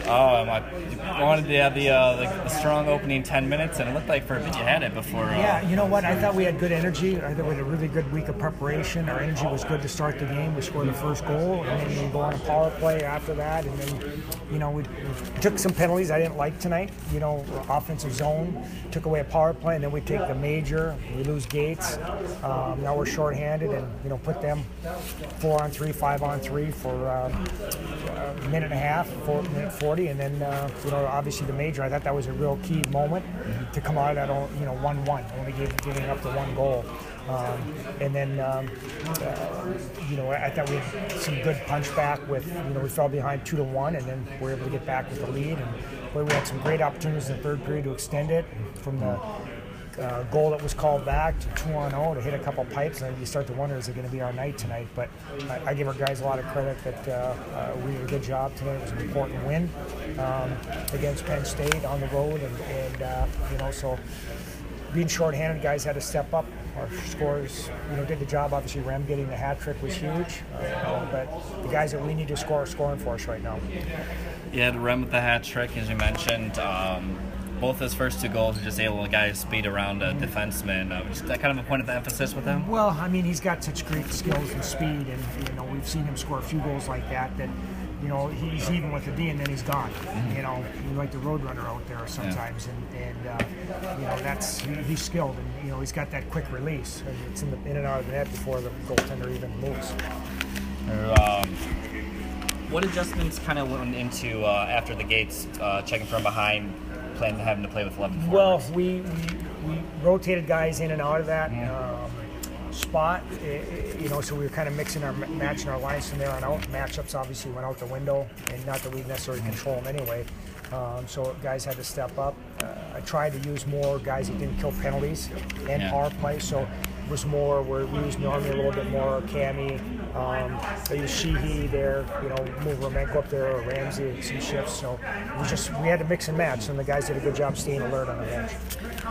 I wanted to have the strong opening 10 minutes, and it looked like for a bit you had it before. Yeah, you know what? I thought we had good energy. I thought we had a really good week of preparation. Our energy was good to start the game. We scored the first goal, and then we go on a power play after that. And then, we took some penalties I didn't like tonight. Offensive zone, took away a power play, and then we take the major. We lose Gates. Now we're shorthanded, and put them 4-on-3, 5-on-3 for a minute and a half, minute 40, and then obviously the major. I thought that was a real key moment to come out of that 1-1, only giving up the one goal. And then I thought we had some good punch back with we fell behind 2-1, and then we were able to get back with the lead, and we had some great opportunities in the third period to extend it from the goal that was called back to 2-0 to hit a couple pipes, and you start to wonder, is it going to be our night tonight? But I give our guys a lot of credit that we did a good job tonight. It was an important win against Penn State on the road, and so being shorthanded, guys had to step up. Our scores, did the job. Obviously, Rem getting the hat trick was huge, but the guys that we need to score are scoring for us right now. You had Rem with the hat trick, as you mentioned. Both his first two goals are just able to guys speed around a defenseman. Is that kind of a point of emphasis with him? Well, he's got such great skills and speed, and we've seen him score a few goals like that. He's even with the D, and then he's gone. He's like the road runner out there sometimes, and he's skilled, and he's got that quick release, and it's in and out of the net before the goaltender even moves. What adjustments kind of went into after the Gates checking from behind, having to play with 11 forwards? Well, we rotated guys in and out of that spot, so we were kind of matching our lines from there on out. Matchups obviously went out the window, and not that we necessarily control them anyway. So guys had to step up. I tried to use more guys that didn't kill penalties and power play, so it was more where we used normally a little bit more Cami. I used Sheehy there, move Romenko up there, or Ramsey, some shifts. So we had to mix and match, and the guys did a good job staying alert on the bench.